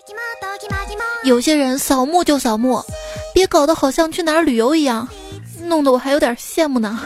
有些人扫墓就扫墓，别搞得好像去哪儿旅游一样，弄得我还有点羡慕呢。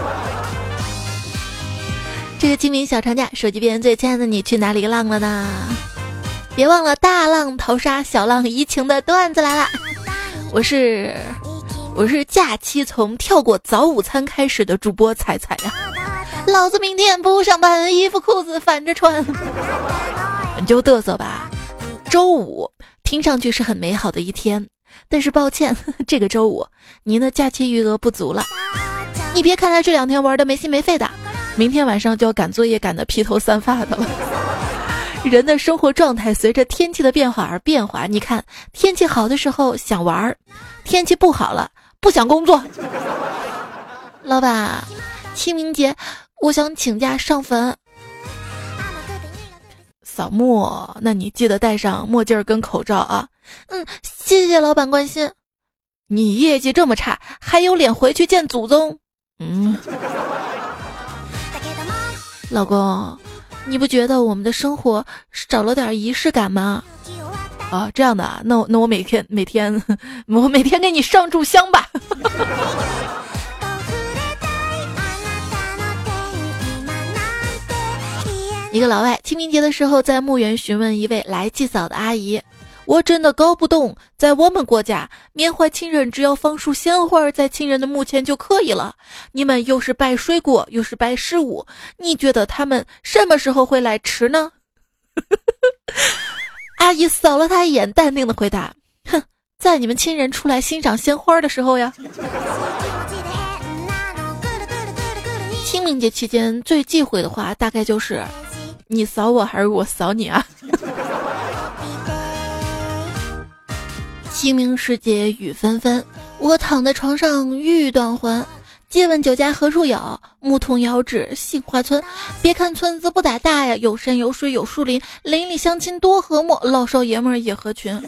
这个清明小长假，手机边最亲爱的你去哪里浪了呢？别忘了大浪淘沙，小浪怡情的段子来了。我是假期从跳过早午餐开始的主播彩彩呀。老子明天不上班，衣服裤子反着穿。你就嘚瑟吧。周五听上去是很美好的一天，但是抱歉，这个周五您的假期余额不足了。你别看他这2天玩的没心没肺的，明天晚上就要赶作业赶得披头散发的了。人的生活状态随着天气的变化而变化，你看天气好的时候想玩，天气不好了不想工作。老板，清明节我想请假上坟。扫墓，那你记得戴上墨镜跟口罩啊。谢谢老板关心。你业绩这么差，还有脸回去见祖宗？老公，你不觉得我们的生活少了点仪式感吗？啊，这样的啊，那我每天给你上炷香吧。一个老外清明节的时候在墓园询问一位来祭扫的阿姨，我真的搞不懂，在我们国家缅怀亲人只要放束鲜花在亲人的墓前就可以了，你们又是摆水果又是摆食物，你觉得他们什么时候会来吃呢？阿姨扫了他一眼，淡定的回答，哼，在你们亲人出来欣赏鲜花的时候呀。清明节期间最忌讳的话大概就是你扫我还是我扫你啊。清明时节雨纷纷，我躺在床上欲断魂。借问酒家何处有？牧童遥指杏花村。别看村子不咋大呀，有山有水有树林，邻里乡亲多和睦，老少爷们儿也合群。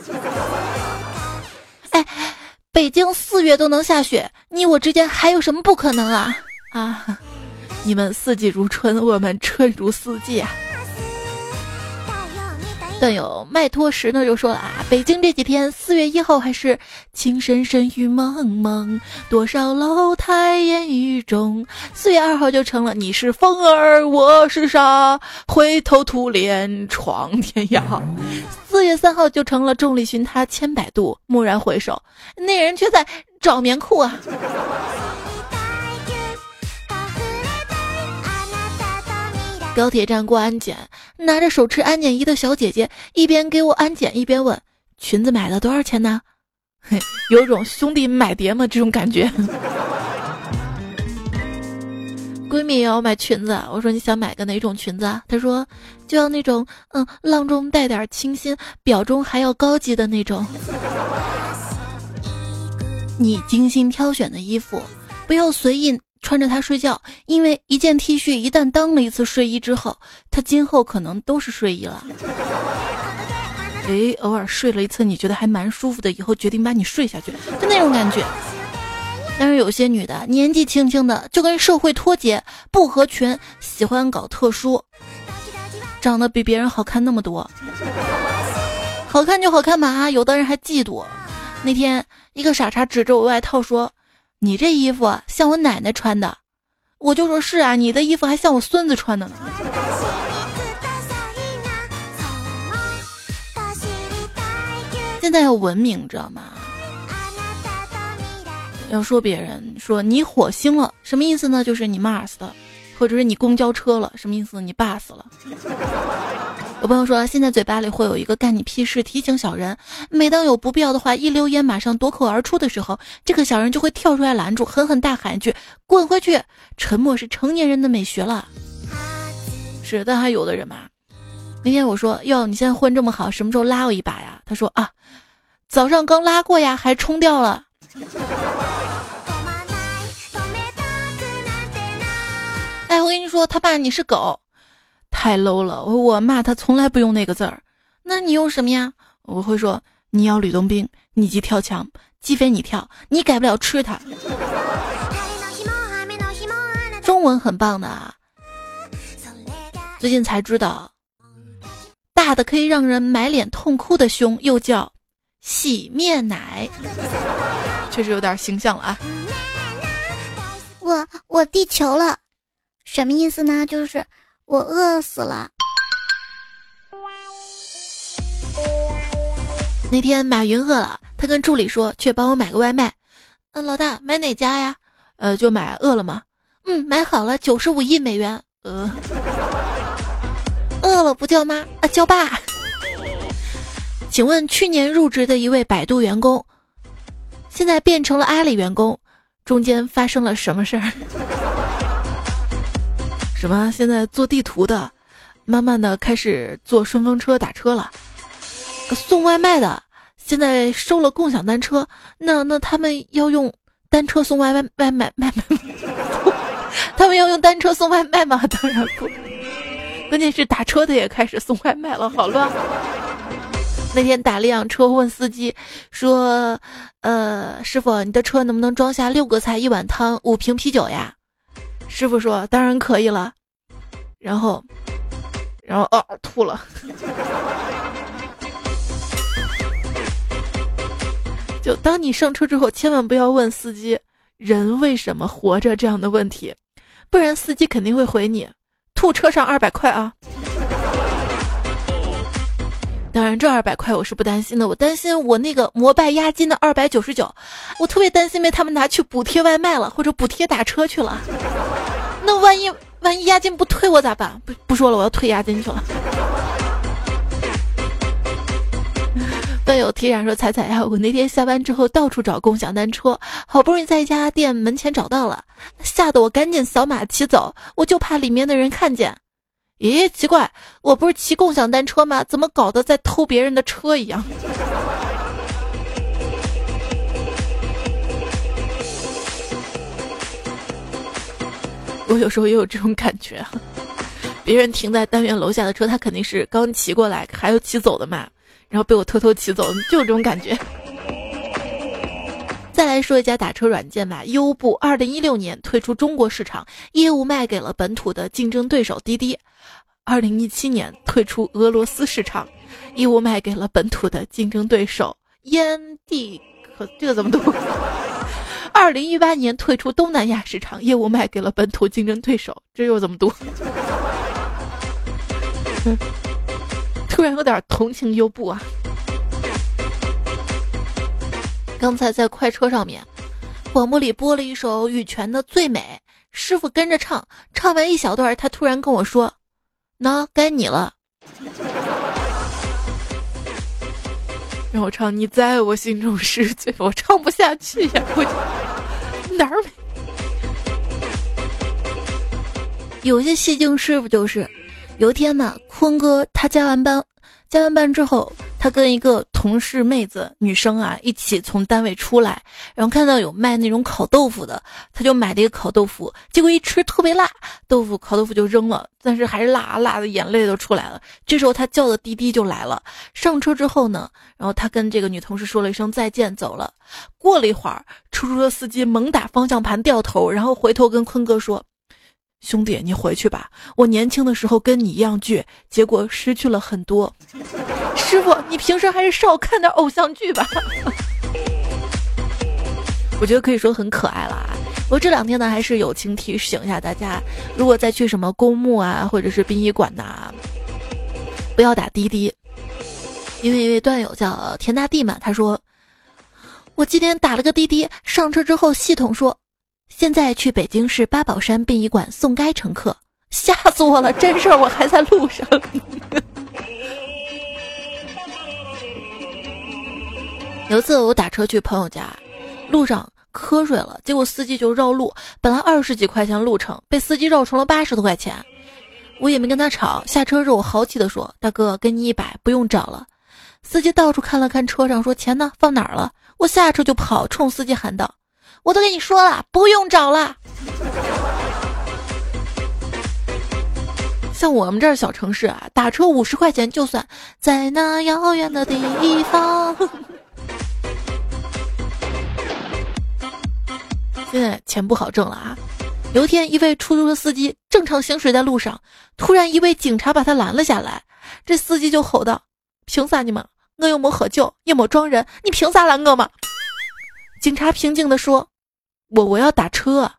哎，北京4月都能下雪，你我之间还有什么不可能啊？啊，你们四季如春，我们春如四季啊。但有麦托什呢就说了啊，北京这几天4月1号还是情深深雨蒙蒙，多少楼台烟雨中，4月2号就成了你是风儿我是沙，灰头土脸闯天涯。4月3号就成了众里寻他千百度，蓦然回首，那人却在找棉裤啊。高铁站过安检，拿着手持安检仪的小姐姐一边给我安检一边问，裙子买了多少钱呢？有种兄弟买碟嘛这种感觉。闺蜜也要买裙子，我说你想买个哪种裙子啊？她说就要那种浪中带点清新，表中还要高级的那种。你精心挑选的衣服不要随意穿着它睡觉，因为一件 T 恤一旦当了一次睡衣之后，它今后可能都是睡衣了。偶尔睡了一次你觉得还蛮舒服的，以后决定把你睡下去，就那种感觉。但是有些女的年纪轻轻的就跟社会脱节，不合群，喜欢搞特殊，长得比别人好看那么多。好看就好看嘛，有的人还嫉妒。那天一个傻叉指着我外套说，你这衣服像我奶奶穿的。我就说是啊，你的衣服还像我孙子穿的呢。现在要文明知道吗？要说别人说你火星了什么意思呢？就是你 Mars 的，或者是你公交车了什么意思？你 bus 了。有朋友说现在嘴巴里会有一个干你屁事提醒小人，每当有不必要的话一溜烟马上夺口而出的时候，这个小人就会跳出来拦住，狠狠大喊一句滚回去，沉默是成年人的美学了。是，但还有的人嘛，那天我说哟你现在混这么好，什么时候拉我一把呀？他说啊，早上刚拉过呀，还冲掉了。哎，我跟你说他爸你是狗，太 low 了，我骂他从来不用那个字儿。那你用什么呀？我会说你要吕洞宾，你即跳墙，鸡飞你跳，你改不了吃它。中文很棒的啊，最近才知道大大的可以让人满脸痛哭的胸又叫洗面奶，确实有点形象了啊。 我地球了，什么意思呢？就是我饿死了。 那天马云饿了，他跟助理说去帮我买个外卖。老大买哪家呀？就买饿了么。买好了，95亿美元。饿了不叫妈啊，叫爸。请问去年入职的一位百度员工，现在变成了阿里员工，中间发生了什么事儿？什么？现在做地图的，慢慢的开始坐顺风车打车了。送外卖的，现在收了共享单车，那他们要用单车送外卖，他们要用单车送外卖吗？当然不。关键是打车的也开始送外卖了，好乱。那天打了辆车，问司机说：“师傅，你的车能不能装下6个菜、1碗汤、5瓶啤酒呀？”师傅说：“当然可以了。”然后吐了。就当你上车之后，千万不要问司机人为什么活着这样的问题，不然司机肯定会回你吐车上200块啊。当然这200块我是不担心的，我担心我那个摩拜押金的299，我特别担心被他们拿去补贴外卖了，或者补贴打车去了。那万一押金不退我咋办？不说了，我要退押金去了。段友体染说：“彩彩呀，我那天下班之后到处找共享单车，好不容易在一家店门前找到了，吓得我赶紧扫码骑走，我就怕里面的人看见。咦，奇怪，我不是骑共享单车吗？怎么搞得在偷别人的车一样？”我有时候也有这种感觉啊，别人停在单元楼下的车，他肯定是刚骑过来，还有骑走的嘛。然后被我偷偷骑走，就有这种感觉。再来说一家打车软件吧，优步2016年推出中国市场，业务卖给了本土的竞争对手滴滴。2017年推出俄罗斯市场，业务卖给了本土的竞争对手这个怎么读？2018年退出东南亚市场，业务卖给了本土竞争对手，这又怎么读？突然有点同情优步啊！刚才在快车上面，广播里播了一首羽泉的《最美》，师傅跟着唱，唱完一小段，他突然跟我说：“那该你了。”让我唱《你在我心中是最》，我唱不下去呀！我哪儿没？有些戏精师傅就是，有一天嘛，坤哥他加完班之后，他跟一个同事妹子女生啊一起从单位出来，然后看到有卖那种烤豆腐的，他就买了一个烤豆腐，结果一吃特别辣，烤豆腐就扔了，但是还是辣的眼泪都出来了。这时候他叫的滴滴就来了，上车之后呢，然后他跟这个女同事说了一声再见走了。过了一会儿，出租车司机猛打方向盘掉头，然后回头跟坤哥说：“兄弟，你回去吧，我年轻的时候跟你一样倔，结果失去了很多。师傅，你平时还是少看点偶像剧吧。”我觉得可以说很可爱了。我这2天呢，还是友情提醒一下大家，如果再去什么公墓啊，或者是殡仪馆呐，不要打滴滴。因为一位段友叫田大地嘛，他说：“我今天打了个滴滴，上车之后系统说，现在去北京市八宝山殡仪馆送该乘客。”吓死我了，真事儿，我还在路上。有一次我打车去朋友家，路上瞌睡了，结果司机就绕路，本来20几块钱路程，被司机绕成了80多块钱。我也没跟他吵，下车时我豪气地说：“大哥，给你100，不用找了。”司机到处看了看车上，说：“钱呢？放哪儿了？”我下车就跑，冲司机喊道：“我都跟你说了，不用找了。”像我们这儿小城市啊，打车50块钱就算在那遥远的地方。现在钱不好挣了啊！有一天，一位出租车司机正常行驶在路上，突然一位警察把他拦了下来。 这司机就吼道：凭啥你们？我又没喝酒，也没撞人，你凭啥拦我嘛？警察平静地说：我要打车。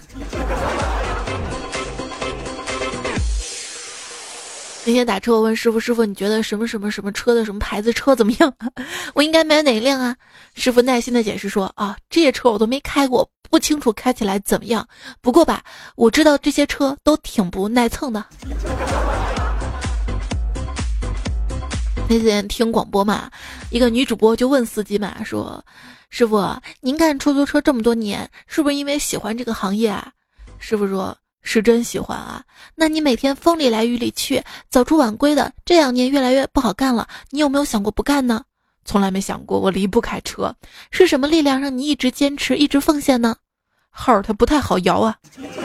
那天打车，我问师傅，你觉得什么什么什么车的什么牌子车怎么样？我应该买哪一辆啊？师傅耐心的解释说：这些车我都没开过，不清楚开起来怎么样。不过吧，我知道这些车都挺不耐蹭的。那天听广播嘛，一个女主播就问司机嘛，说：师傅，您干出租车这么多年，是不是因为喜欢这个行业啊？师傅说：是真喜欢啊。那你每天风里来雨里去，早出晚归的，这2年越来越不好干了，你有没有想过不干呢？从来没想过，我离不开车。是什么力量让你一直坚持，一直奉献呢？号它不太好摇啊。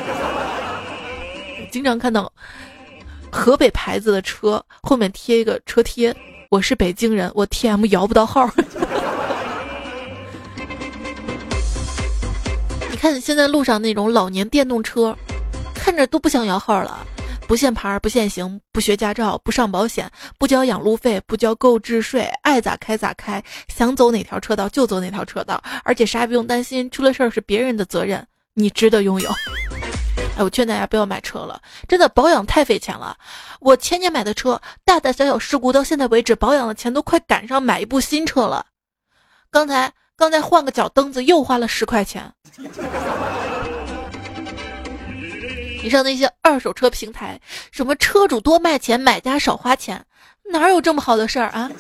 经常看到河北牌子的车后面贴一个车贴，我是北京人，我 TM 摇不到号。你看现在路上那种老年电动车，看着都不想摇号了，不限牌不限行，不学驾照，不上保险，不交养路费，不交购置税，爱咋开咋开，想走哪条车道就走哪条车道，而且啥也不用担心，出了事儿是别人的责任，你值得拥有。我劝大家不要买车了，真的保养太费钱了。我前年买的车，大大小小事故到现在为止保养的钱都快赶上买一部新车了。刚才换个脚蹬子又花了10块钱。你上那些二手车平台，什么车主多卖钱，买家少花钱，哪有这么好的事儿啊？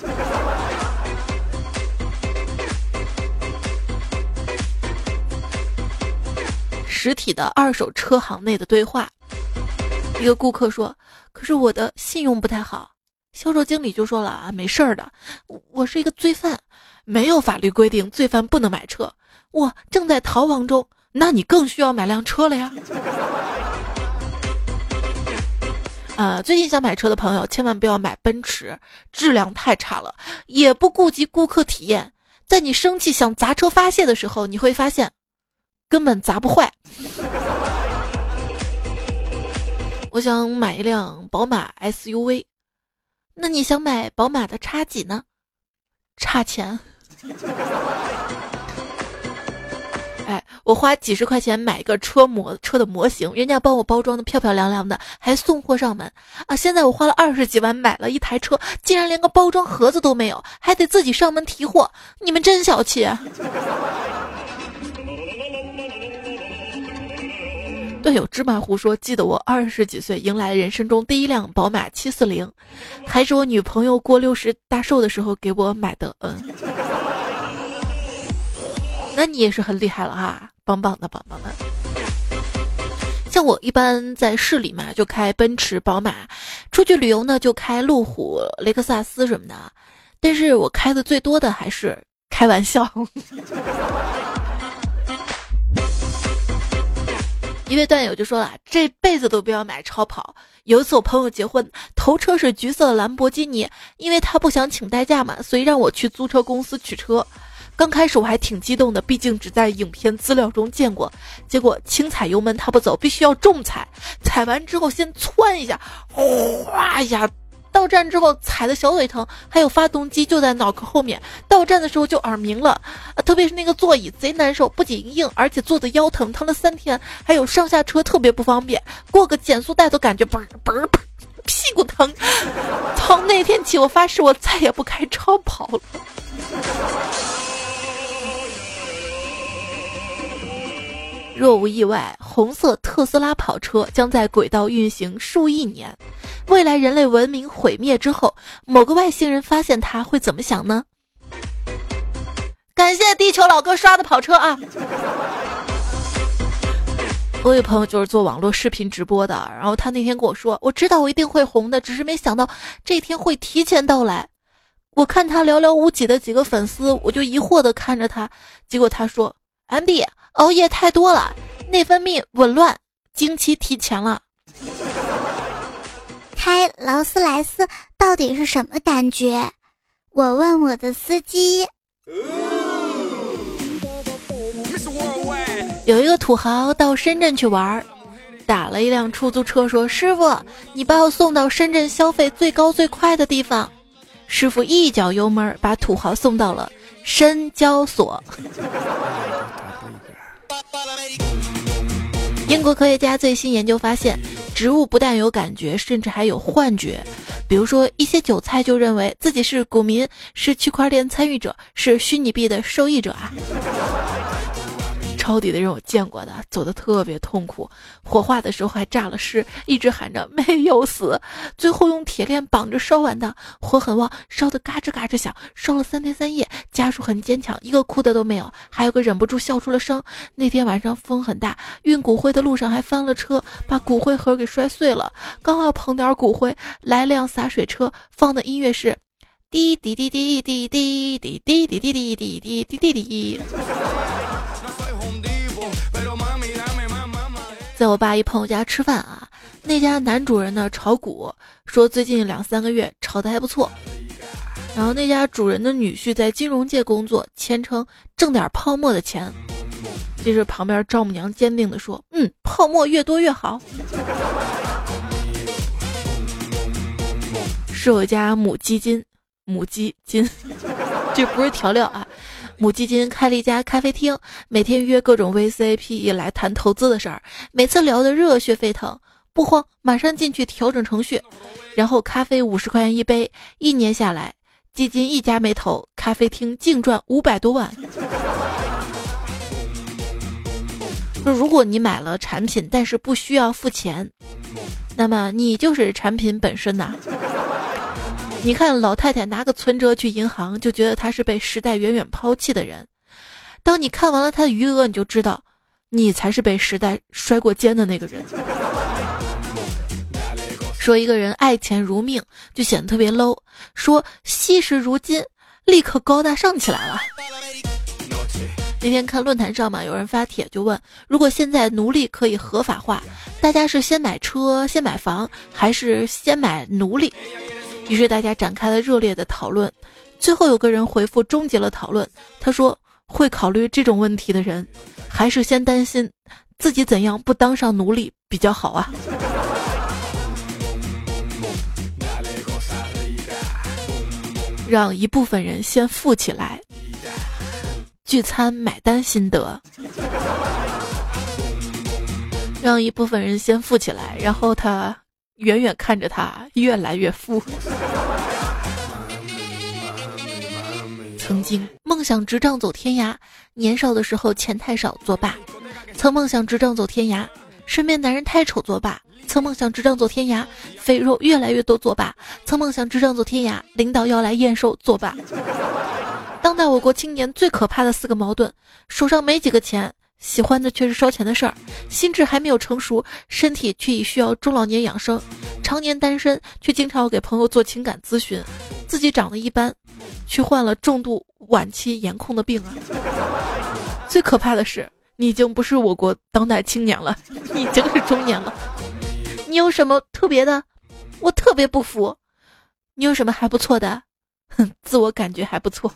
实体的二手车行内的对话，一个顾客说：可是我的信用不太好。销售经理就说了啊，没事儿的，我是一个罪犯，没有法律规定罪犯不能买车，我正在逃亡中，那你更需要买辆车了呀。最近想买车的朋友千万不要买奔驰，质量太差了，也不顾及顾客体验，在你生气想砸车发泄的时候，你会发现根本砸不坏。我想买一辆宝马 SUV， 那你想买宝马的叉几呢？差钱。我花几十块钱买一个车的模型，人家帮我包装的漂漂亮亮的，还送货上门啊！现在我花了20几万买了一台车，竟然连个包装盒子都没有，还得自己上门提货，你们真小气。队友芝麻糊说，记得我20几岁迎来人生中第一辆宝马740，还是我女朋友过60大寿的时候给我买的。那你也是很厉害了哈，棒棒的棒棒的。像我一般在市里嘛，就开奔驰宝马，出去旅游呢就开路虎雷克萨斯什么的，但是我开的最多的还是开玩笑。一位段友就说了，这辈子都不要买超跑。有一次我朋友结婚，头车是橘色的兰博基尼，因为他不想请代驾嘛，所以让我去租车公司取车。刚开始我还挺激动的，毕竟只在影片资料中见过。结果轻踩油门他不走，必须要重踩，踩完之后先窜一下，哗一下，到站之后踩的小腿疼，还有发动机就在脑壳后面，到站的时候就耳鸣了，特别是那个座椅贼难受，不仅硬，而且坐的腰疼了3天，还有上下车特别不方便，过个减速带都感觉嘣嘣嘣，屁股疼。从那天起，我发誓我再也不开超跑了。若无意外，红色特斯拉跑车将在轨道运行数亿年。未来人类文明毁灭之后，某个外星人发现它会怎么想呢？感谢地球老哥刷的跑车啊！我有朋友就是做网络视频直播的，然后他那天跟我说，我知道我一定会红的，只是没想到这天会提前到来。我看他寥寥无几的几个粉丝，我就疑惑地看着他，结果他说 MD 熬夜太多了，内分泌紊乱，经期提前了。 开劳斯莱斯到底是什么感觉？我问我的司机。 有一个土豪到深圳去玩， 打了一辆出租车说，师傅，你把我送到深圳消费最高最快的地方。师傅一脚油门把土豪送到了深交所。英国科学家最新研究发现，植物不但有感觉，甚至还有幻觉。比如说，一些韭菜就认为自己是股民，是区块链参与者，是虚拟币的受益者啊。抄底的人我见过的，走得特别痛苦，火化的时候还炸了尸，一直喊着没有死，最后用铁链绑着烧完的，火很旺，烧得嘎吱嘎吱响，烧了3天3夜，家属很坚强，一个哭的都没有，还有个忍不住笑出了声。那天晚上风很大，运骨灰的路上还翻了车，把骨灰盒给摔碎了，刚要捧点骨灰，来辆洒水车，放的音乐是滴滴滴滴滴滴滴滴滴滴滴滴滴滴滴滴。在我爸一朋友家吃饭啊，那家男主人呢炒股，说最近2-3个月炒得还不错。然后那家主人的女婿在金融界工作，谦称挣点泡沫的钱。这时旁边丈母娘坚定地说，泡沫越多越好。是我家母鸡精，这不是调料啊。母基金开了一家咖啡厅，每天约各种 VCP 来谈投资的事儿，每次聊得热血沸腾。不慌，马上进去调整程序，然后咖啡50块钱一杯，1年下来，基金一家没投，咖啡厅净赚500多万。如果你买了产品，但是不需要付钱，那么你就是产品本身呐。你看老太太拿个存折去银行，就觉得她是被时代远远抛弃的人。当你看完了她的余额，你就知道，你才是被时代摔过肩的那个人。说一个人爱钱如命，就显得特别 low； 说惜时如金，立刻高大上起来了。那天看论坛上嘛，有人发帖就问，如果现在奴隶可以合法化，大家是先买车先买房，还是先买奴隶？于是大家展开了热烈的讨论，最后有个人回复终结了讨论。他说，会考虑这种问题的人，还是先担心自己怎样不当上奴隶比较好啊。让一部分人先富起来，聚餐买单心得。让一部分人先富起来，然后他远远看着他越来越富。曾经梦想执杖走天涯，年少的时候钱太少作罢。曾梦想执杖走天涯，身边男人太丑作罢。曾梦想执杖走天涯，肥肉越来越多作罢。曾梦想执杖走天涯，领导要来验收作罢。当代我国青年最可怕的4个矛盾：手上没几个钱，喜欢的却是烧钱的事儿，心智还没有成熟，身体却已需要中老年养生，常年单身却经常要给朋友做情感咨询，自己长得一般，却患了重度晚期颜控的病啊！最可怕的是，你已经不是我国当代青年了，你已经是中年了。你有什么特别的？我特别不服。你有什么还不错的？自我感觉还不错。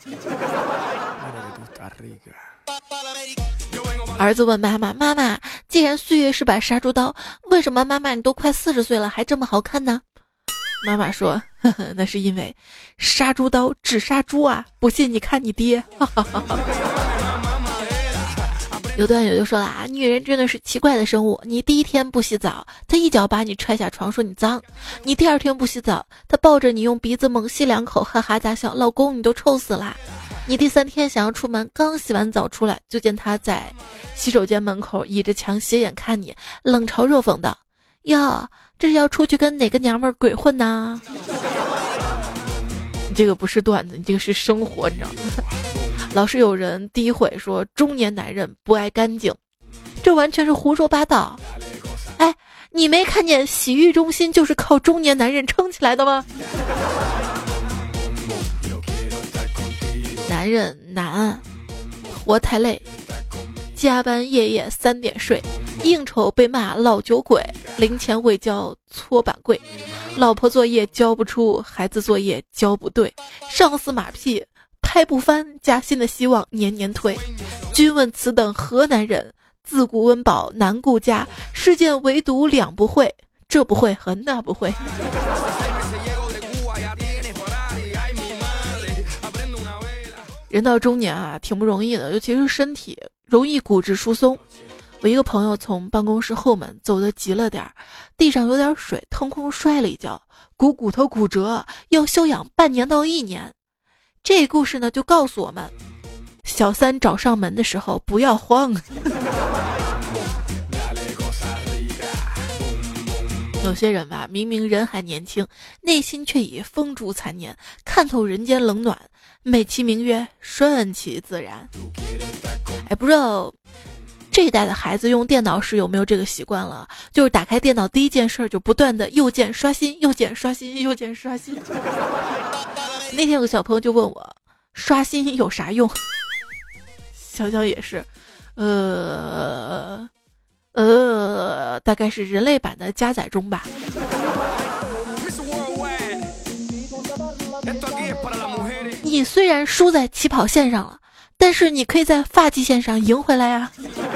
儿子问妈妈，妈妈，既然岁月是把杀猪刀，为什么妈妈你都快40岁了还这么好看呢？妈妈说，呵呵，那是因为杀猪刀只杀猪啊，不信你看你爹。有段友就说了啊，女人真的是奇怪的生物，你第1天不洗澡，她一脚把你踹下床说你脏；你第2天不洗澡，她抱着你用鼻子猛吸2口，哈哈大笑，老公你都臭死啦。你第3天想要出门，刚洗完澡出来，就见他在洗手间门口倚着墙斜眼看你，冷嘲热讽的，哟，这是要出去跟哪个娘们儿鬼混呢？你这个不是段子，你这个是生活，你知道吗？老是有人诋毁说中年男人不爱干净，这完全是胡说八道。哎，你没看见洗浴中心就是靠中年男人撑起来的吗？男人难，活太累，加班夜夜3点睡，应酬被骂老酒鬼，零钱未交搓板柜，老婆作业交不出，孩子作业交不对，上司马屁拍不翻，加薪的希望年年推。君问此等何男人， 自古温饱难顾家，世间唯独两不会，这不会和那不会。人到中年啊，挺不容易的，尤其是身体容易骨质疏松。我一个朋友从办公室后门走得急了点，地上有点水，腾空摔了一跤，骨头骨折，要休养半年到1年。这故事呢，就告诉我们，小三找上门的时候不要慌。有些人吧，明明人还年轻，内心却已风烛残年，看透人间冷暖，美其名曰顺其自然。不知道这一代的孩子用电脑时有没有这个习惯了，就是打开电脑第一件事就不断的右键刷新，右键刷新，右键刷新。那天有个小朋友就问我，刷新有啥用？想想也是，大概是人类版的加载中吧。你虽然输在起跑线上了，但是你可以在发际线上赢回来啊。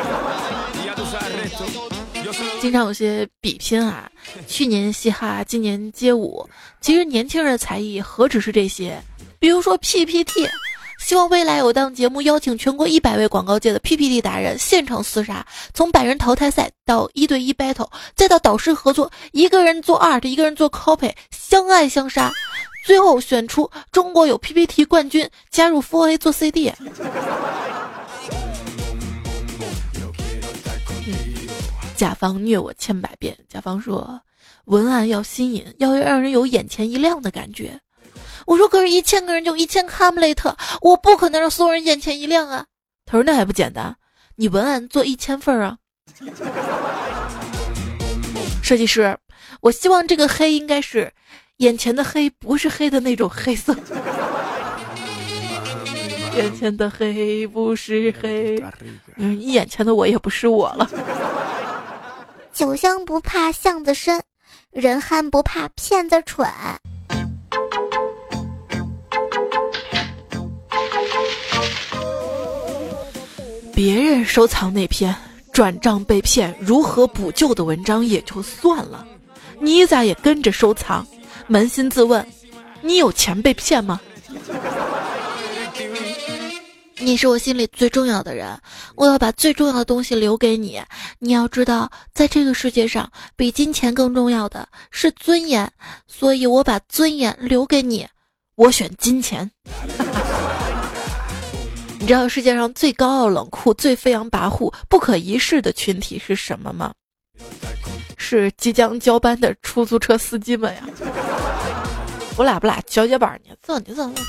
经常有些比拼啊，去年嘻哈，今年街舞。其实年轻人的才艺何止是这些，比如说 PPT。希望未来有档节目邀请全国100位广告界的 PPT 达人现场厮杀，从100人淘汰赛到1对1 battle， 再到导师合作，一个人做 art， 一个人做 copy， 相爱相杀，最后选出中国有 PPT 冠军，加入 4A 做 CD。甲方虐我千百遍，甲方说文案要新颖，要让人有眼前一亮的感觉。我说可是1000个人就1000个哈姆雷特，我不可能让所有人眼前一亮啊。他说那还不简单，你文案做1000份啊。设计师，我希望这个黑应该是眼前的黑，不是黑的那种黑色。眼前的黑不是黑，你眼前的我也不是我了。 酒香不怕巷子深，人憨不怕骗子蠢。 别人收藏那篇转账被骗如何补救的文章也就算了，你咋也跟着收藏？扪心自问，你有钱被骗吗？你是我心里最重要的人，我要把最重要的东西留给你。你要知道，在这个世界上，比金钱更重要的是尊严，所以我把尊严留给你。我选金钱。你知道世界上最高傲冷酷、最飞扬跋扈、不可一世的群体是什么吗？是即将交班的出租车司机们呀！不拉交接班呢？走。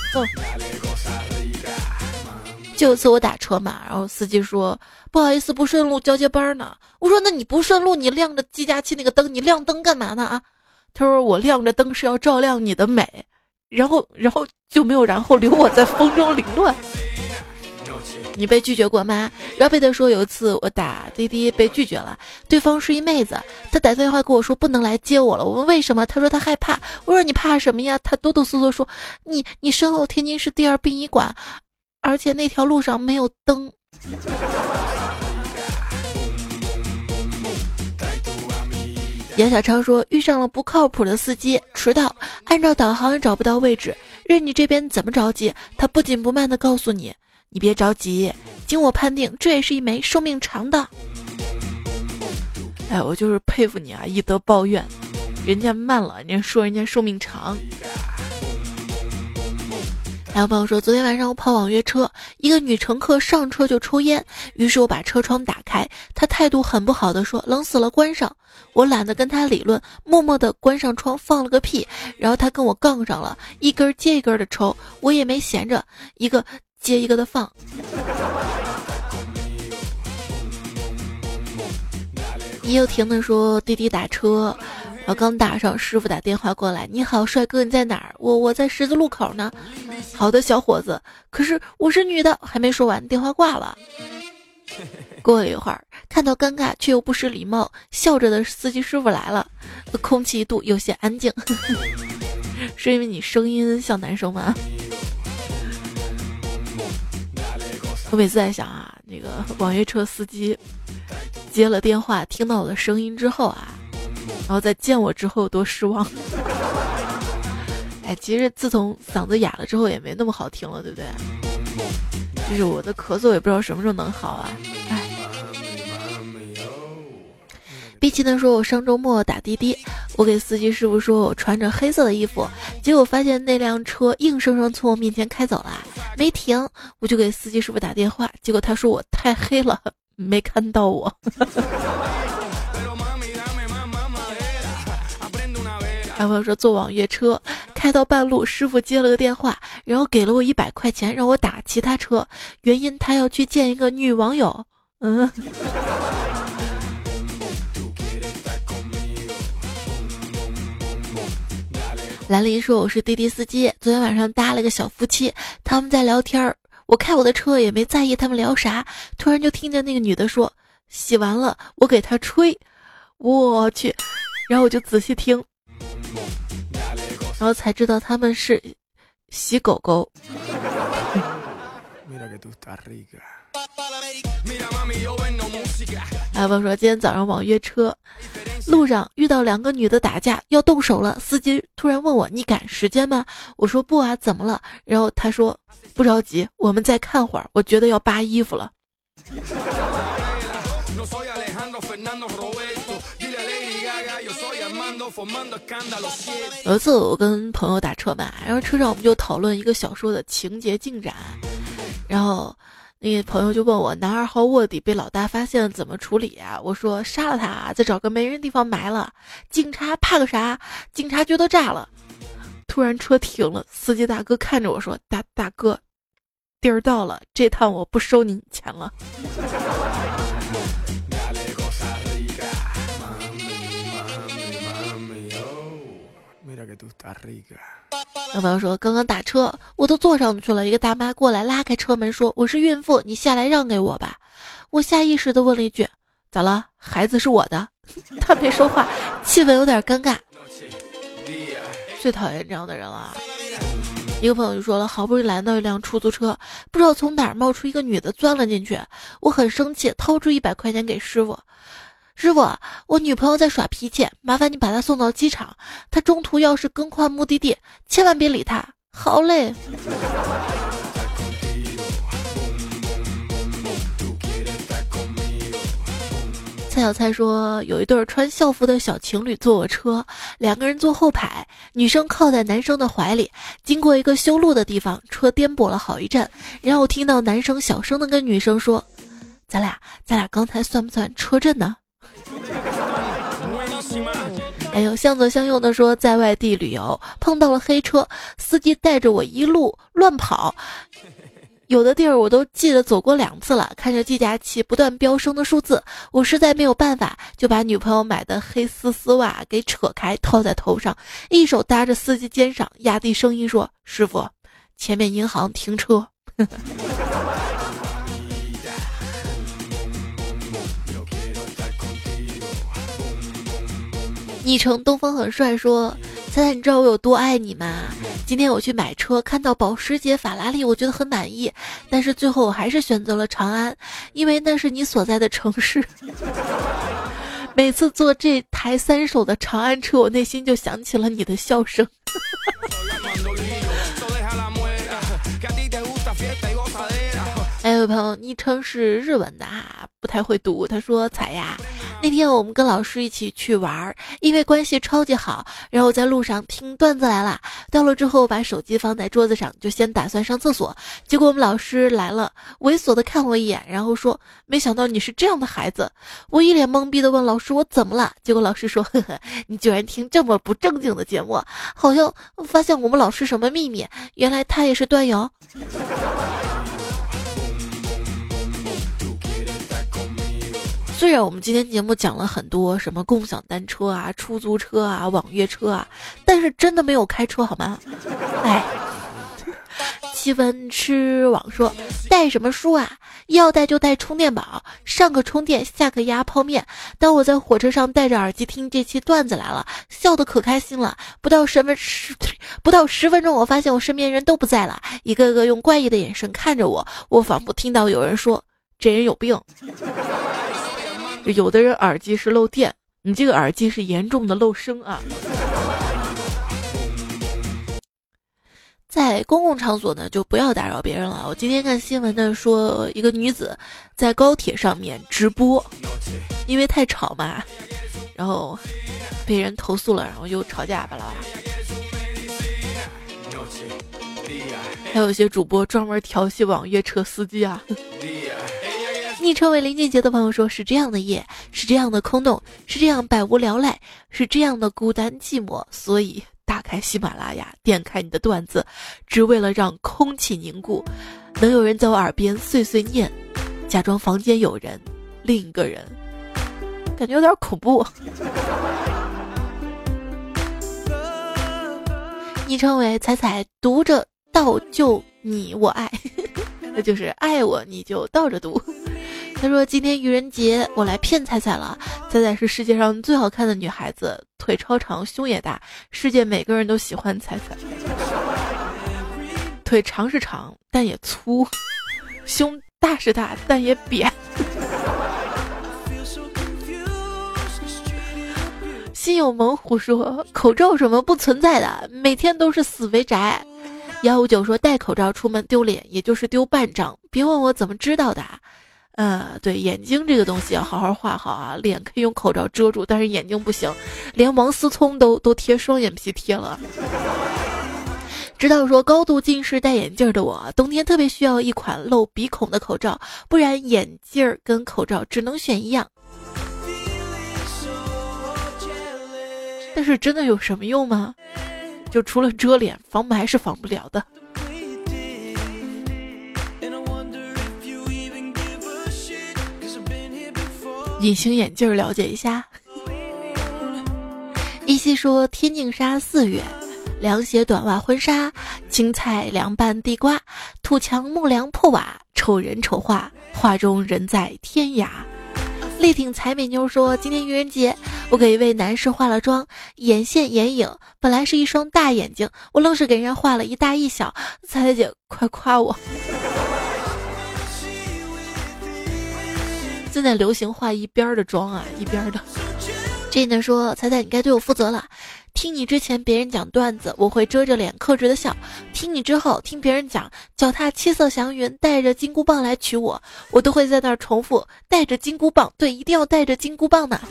就有次我打车嘛，然后司机说不好意思不顺路交接班呢。我说那你不顺路，你亮着计价器那个灯，你亮灯干嘛呢啊？他说我亮着灯是要照亮你的美。然后就没有然后，留我在风中凌乱。你被拒绝过吗？饶贝特说有一次我打滴滴被拒绝了，对方是一妹子，她打电话跟我说不能来接我了。我问为什么，她说她害怕。我说你怕什么呀？她哆哆嗦嗦说你身后天津市第2殡仪馆，而且那条路上没有灯。杨小超说遇上了不靠谱的司机，迟到，按照导航也找不到位置，任你这边怎么着急，他不紧不慢地告诉你，你别着急，经我判定这也是一枚寿命长的。我就是佩服你啊，一得抱怨，人家慢了，人家说人家寿命长。还有朋友说昨天晚上我跑网约车，一个女乘客上车就抽烟，于是我把车窗打开，她态度很不好的说冷死了关上。我懒得跟她理论，默默地关上窗放了个屁，然后她跟我杠上了，一根接一根的抽，我也没闲着，一个接一个的放。你又停的说滴滴打车，然后刚打上，师傅打电话过来，你好帅哥你在哪儿？我在十字路口呢。好的小伙子，可是我是女的。还没说完电话挂了。过了一会儿，看到尴尬却又不失礼貌笑着的司机师傅来了，空气一度有些安静。是因为你声音像男生吗？我每次在想啊，那个网约车司机接了电话，听到我的声音之后啊，然后再见我之后多失望。哎，其实自从嗓子哑了之后也没那么好听了，对不对？就是我的咳嗽也不知道什么时候能好啊。哎，毕奇呢说，我上周末打滴滴，我给司机师傅说我穿着黑色的衣服，结果发现那辆车硬生生从我面前开走了，没停，我就给司机师傅打电话，结果他说我太黑了，没看到我。还有说坐网约车开到半路，师傅接了个电话，然后给了我100块钱让我打其他车，原因他要去见一个女网友。兰陵说，我是滴滴司机，昨天晚上搭了个小夫妻，他们在聊天，我开我的车也没在意他们聊啥，突然就听见那个女的说洗完了我给他吹，我去，然后我就仔细听，然后才知道他们是洗狗狗。阿峰说，今天早上网约车路上遇到2个女的打架要动手了，司机突然问我你赶时间吗？我说不啊，怎么了？然后他说不着急，我们再看会儿，我觉得要扒衣服了。有一次我跟朋友打车嘛，然后车上我们就讨论一个小说的情节进展，然后那个朋友就问我，男2号卧底被老大发现怎么处理啊？我说杀了他，再找个没人地方埋了。警察怕个啥？警察觉得炸了。突然车停了，司机大哥看着我说，大哥，地儿到了，这趟我不收你钱了。有朋友说，刚刚打车我都坐上去了，一个大妈过来拉开车门说，我是孕妇，你下来让给我吧。我下意识地问了一句，咋了？孩子是我的。他没说话，气氛有点尴尬。最讨厌这样的人了。一个朋友就说了，好不容易拦到一辆出租车，不知道从哪儿冒出一个女的钻了进去，我很生气，掏出100块钱给师傅。师傅，我女朋友在耍脾气，麻烦你把她送到机场，她中途要是更换目的地，千万别理她。好嘞。蔡小蔡说，有一对穿校服的小情侣坐我车，2个人坐后排，女生靠在男生的怀里，经过一个修路的地方，车颠簸了好一阵，然后听到男生小声的跟女生说，咱俩刚才算不算车震呢？还有向左向右的说，在外地旅游碰到了黑车，司机带着我一路乱跑，有的地儿我都记得走过2次了，看着计价器不断飙升的数字，我实在没有办法，就把女朋友买的黑丝袜给扯开套在头上，一手搭着司机肩上，压低声音说，师傅，前面银行停车。昵称东风很帅说，猜猜你知道我有多爱你吗？今天我去买车，看到保时捷法拉利，我觉得很满意，但是最后我还是选择了长安，因为那是你所在的城市。每次坐这台3手的长安车，我内心就想起了你的笑声。还有朋友昵称是日文的哈，不太会读。他说，彩呀，那天我们跟老师一起去玩，因为关系超级好，然后在路上听段子来了，到了之后把手机放在桌子上，就先打算上厕所，结果我们老师来了，猥琐的看我一眼，然后说，没想到你是这样的孩子。我一脸懵逼的问老师，我怎么了？结果老师说，呵呵，你居然听这么不正经的节目，好像发现我们老师什么秘密，原来他也是段友。虽然我们今天节目讲了很多什么共享单车啊、出租车啊、网约车啊，但是真的没有开车好吗？哎，气氛吃网说，带什么书啊？要带就带充电宝，上个充电，下个压泡面。当我在火车上戴着耳机听这期段子来了，笑得可开心了。不到10分钟，我发现我身边人都不在了，一个个用怪异的眼神看着我，我仿佛听到有人说，这人有病。 有的人耳机是漏电，你这个耳机是严重的漏声啊。在公共场所呢，就不要打扰别人了。我今天看新闻呢，说一个女子在高铁上面直播，因为太吵嘛，然后被人投诉了，然后又吵架吧啦。还有一些主播专门调戏网约车司机啊。昵称为林俊杰的朋友说，是这样的夜，是这样的空洞，是这样百无聊赖，是这样的孤单寂寞，所以打开喜马拉雅，点开你的段子，只为了让空气凝固，能有人在我耳边碎碎念，假装房间有人，另一个人，感觉有点恐怖。昵称为彩彩，读着倒就你我爱，那就是爱我你就倒着读。他说今天愚人节，我来骗彩彩了。彩彩是世界上最好看的女孩子，腿超长，胸也大，世界每个人都喜欢彩彩。腿长是长，但也粗；胸大是大，但也扁。心有猛虎说，口罩什么不存在的，每天都是死肥宅。159说戴口罩出门丢脸，也就是丢半张，别问我怎么知道的。对，眼睛这个东西要好好画好啊，脸可以用口罩遮住，但是眼睛不行，连王思聪都贴双眼皮贴了。知道说高度近视戴眼镜的我，冬天特别需要一款露鼻孔的口罩，不然眼镜跟口罩只能选一样。但是真的有什么用吗？就除了遮脸，防霾是防不了的。隐形眼镜了解一下。依稀说天净沙4月，凉鞋短袜婚纱，青菜凉拌地瓜，土墙木梁破瓦，丑人丑画，画中人在天涯。力挺才美妞说，今天愚人节，我给一位男士化了妆，眼线眼影，本来是一双大眼睛，我愣是给人家画了一大一小，彩彩姐快夸我。现在流行画一边的妆啊，一边的。这呢说，彩彩你该对我负责了。听你之前别人讲段子，我会遮着脸克制的笑；听你之后，听别人讲脚踏七色祥云，带着金箍棒来娶我，我都会在那儿重复带着金箍棒，对，一定要带着金箍棒呢。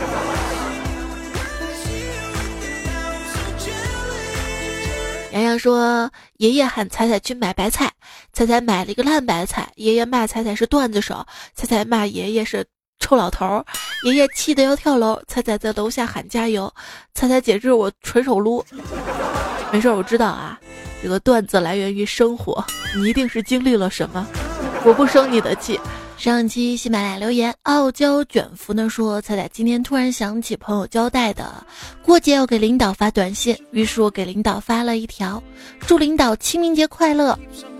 洋洋说，爷爷喊彩彩去买白菜，彩彩买了一个烂白菜，爷爷骂彩彩是段子手，彩彩骂爷爷是臭老头，爷爷气得要跳楼，彩彩在楼下喊加油，彩彩姐这是我纯手撸。没事，我知道啊，这个段子来源于生活，你一定是经历了什么，我不生你的气。上期喜马拉雅留言，傲娇卷福呢说，彩彩今天突然想起朋友交代的，过节要给领导发短信，于是我给领导发了一条，祝领导清明节快乐。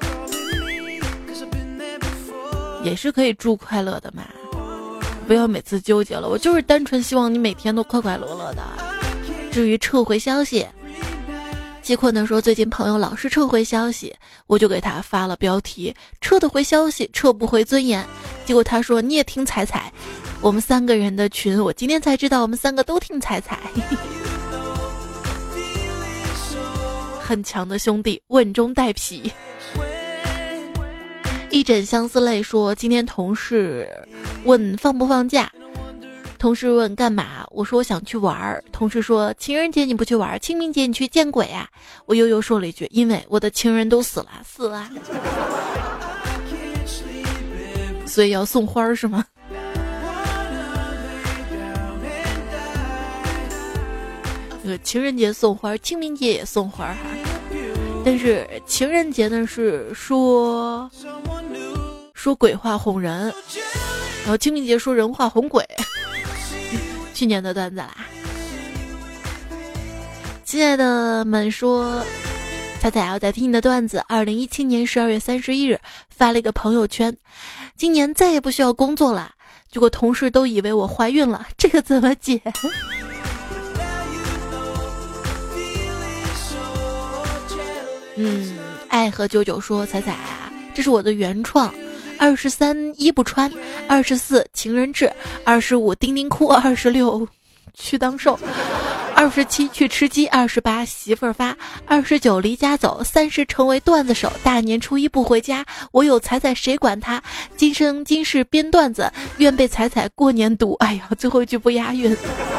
也是可以祝快乐的嘛，不要每次纠结了，我就是单纯希望你每天都快快乐乐的。至于撤回消息，季坤呢说最近朋友老是撤回消息，我就给他发了标题，撤得回消息，撤不回尊严。结果他说你也听彩彩，我们3个人的群，我今天才知道我们3个都听彩彩。很强的兄弟，稳中带痞。一枕相思泪说，今天同事问放不放假，同事问干嘛，我说我想去玩，同事说情人节你不去玩，清明节你去见鬼啊。我悠悠说了一句，因为我的情人都死了。所以要送花是吗？这个情人节送花，清明节也送花哈。但是情人节呢是说鬼话哄人，然后清明节说人话哄鬼。去年的段子啦。亲爱的们说，彩彩要在听你的段子。2017年12月31日发了一个朋友圈，今年再也不需要工作了，结果同事都以为我怀孕了，这个怎么解？爱和99说，彩彩啊，这是我的原创 23衣不穿，24情人志，25丁丁哭，26去当兽，27去吃鸡，28媳妇儿发，29离家走，30成为段子手，大年初一不回家，我有彩彩谁管他，今生今世编段子，愿被彩彩过年读。哎呀，最后一句不押韵。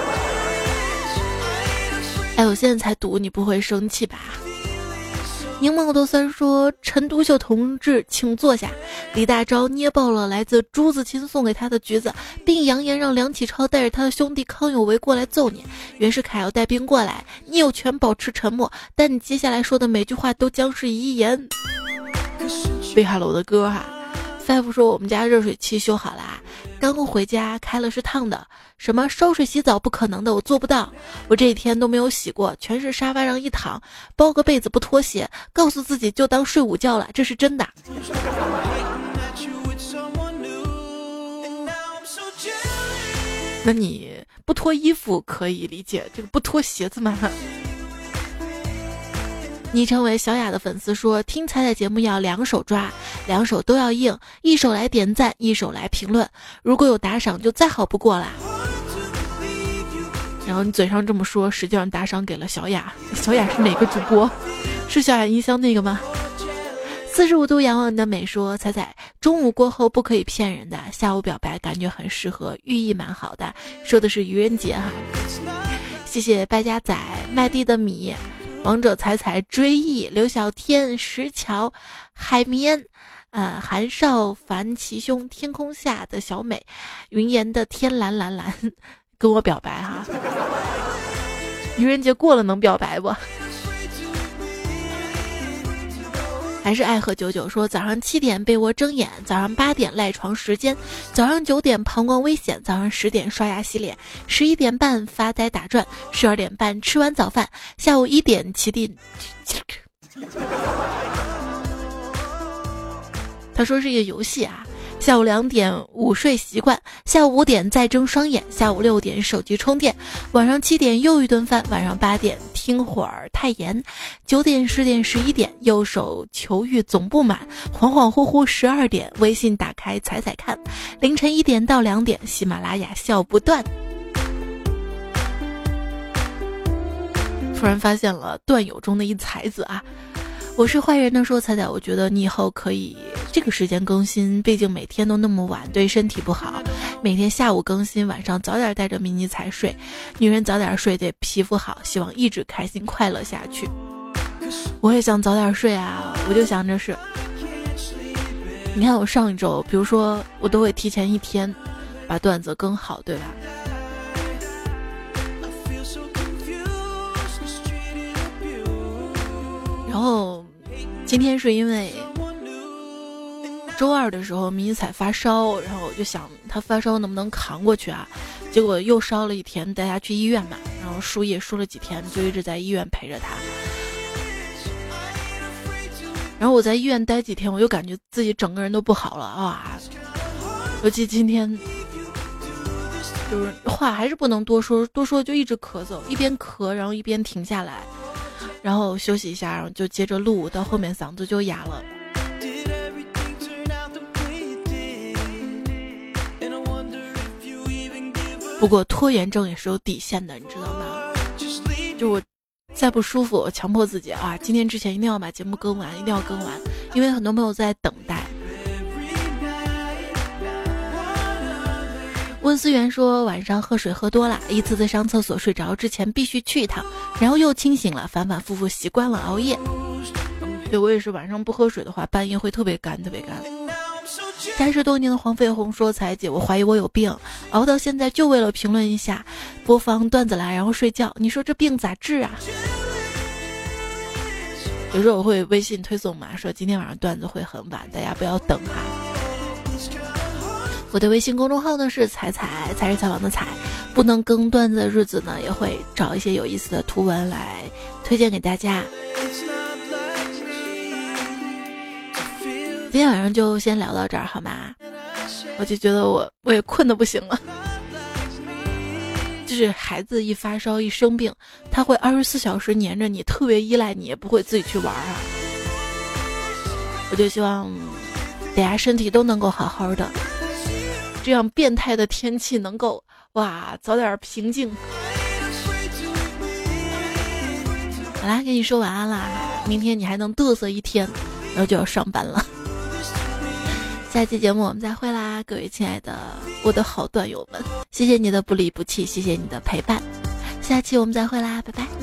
哎，我现在才读，你不会生气吧？柠檬豆酸说：“陈独秀同志，请坐下。”李大钊捏爆了来自朱自清送给他的橘子，并扬言让梁启超带着他的兄弟康有为过来揍你。袁世凯要带兵过来，你有权保持沉默，但你接下来说的每句话都将是遗言。贝哈喽的歌哈。Five 说我们家热水器修好啦，刚回家开了是烫的，什么烧水洗澡不可能的，我做不到，我这一天都没有洗过，全是沙发上一躺，包个被子不脱鞋，告诉自己就当睡午觉了，这是真的。那你不脱衣服可以理解，这个不脱鞋子吗？昵称为小雅的粉丝说，听彩彩节目要两手抓，两手都要硬，一手来点赞，一手来评论，如果有打赏就再好不过啦。然后你嘴上这么说，实际上打赏给了小雅。小雅是哪个主播？是小雅音箱那个吗？45度仰望的美说，彩彩中午过后不可以骗人的，下午表白感觉很适合，寓意蛮好的，说的是愚人节哈。谢谢败家仔麦地的米，王者彩彩追忆刘小天石桥海绵韩少凡奇兄天空下的小美云岩的天蓝蓝蓝跟我表白哈。愚人节过了能表白不？还是爱喝99说，早上7点被窝睁眼，早上8点赖床时间，早上9点膀胱危险，早上10点刷牙洗脸，11点半发呆打转，12点半吃完早饭，下午1点起地。他说是一个游戏啊。下午2点午睡习惯，下午5点再睁双眼，下午6点手机充电，晚上7点又一顿饭，晚上8点听会儿太严，9点10点11点右手求欲总不满，恍恍惚惚12点微信打开踩踩看，凌晨1点到2点喜马拉雅笑不断。突然发现了段友中的一才子啊！我是坏人的说，彩彩，我觉得你以后可以这个时间更新，毕竟每天都那么晚，对身体不好。每天下午更新，晚上早点带着迷你彩睡。女人早点睡对皮肤好，希望一直开心快乐下去。我也想早点睡啊，我就想着是，你看我上一周，比如说我都会提前1天把段子更好，对吧？然后今天是因为周2的时候迷彩发烧，然后我就想他发烧能不能扛过去啊，结果又烧了1天，带他去医院嘛，然后输液输了几天，就一直在医院陪着他。然后我在医院待几天，我又感觉自己整个人都不好了啊，尤其今天就是话还是不能多说，多说就一直咳嗽，一边咳然后一边停下来，然后休息一下，然后就接着录，到后面嗓子就哑了。不过拖延症也是有底线的，你知道吗？就我再不舒服，我强迫自己啊，今天之前一定要把节目更完，一定要更完，因为很多朋友在等待。温思源说，晚上喝水喝多了，一次次上厕所睡着之前必须去一趟，然后又清醒了，反反复复习惯了熬夜。对，我也是晚上不喝水的话，半夜会特别干特别干。30多年的黄飞鸿说，彩姐，我怀疑我有病，熬到现在就为了评论一下，播放段子来然后睡觉，你说这病咋治啊？有时候我会微信推送嘛，说今天晚上段子会很晚，大家不要等哈。我的微信公众号呢是彩彩，才是采访的彩，不能更段子的日子呢，也会找一些有意思的图文来推荐给大家。今天晚上就先聊到这儿好吗？我就觉得我也困得不行了。就是孩子一发烧一生病，他会24小时黏着你，特别依赖你，也不会自己去玩啊。我就希望大家身体都能够好好的，这样变态的天气能够早点平静。好啦，跟你说晚安啦，明天你还能嘚瑟一天，然后就要上班了。下期节目我们再会啦，各位亲爱的我的好段友们，谢谢你的不离不弃，谢谢你的陪伴，下期我们再会啦，拜拜。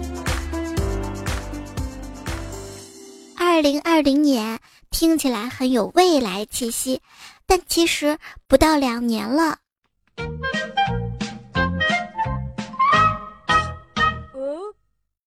2020年听起来很有未来气息，但其实不到2年了。